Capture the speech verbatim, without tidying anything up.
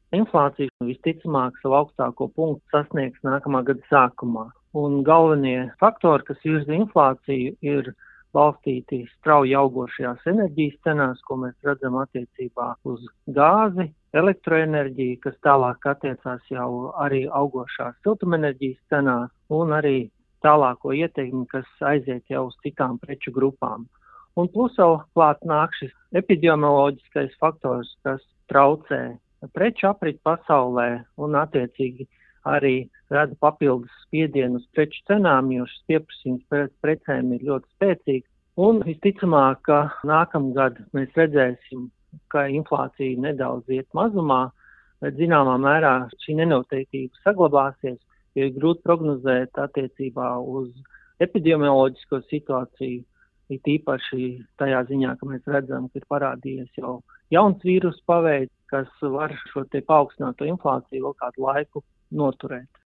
Inflācija visticamāk savu augstāko punktu sasniegs nākamā gada sākumā. Un galvenie faktori, kas virza inflāciju, ir balstīti strauji augošajās enerģijas cenās, ko mēs redzam attiecībā uz gāzi, elektroenerģiju, kas tālāk attiecās jau arī augošās siltumenerģijas cenās, un arī tālāko ieteikumu, kas aiziet jau uz citām preču grupām. Un plus vēl klāt nāk šis epidemioloģiskais faktors, kas traucē preču apriti pasaulē un attiecīgi arī rada papildus spiedienu uz preču cenām, jo šis pieprasījums pēc precēm ir ļoti spēcīgs. Un visticamāk, ka nākamgad mēs redzēsim, ka inflācija nedaudz iet mazumā, bet zināmā mērā šī nenoteiktība saglabāsies, jo ir grūti prognozēt attiecībā uz epidemioloģisko situāciju, it īpaši tajā ziņā, ka mēs redzam, ka ir parādījies jau jauns vīrusu paveids, kas var šo te paaugstināto inflāciju vēl kādu laiku noturēt.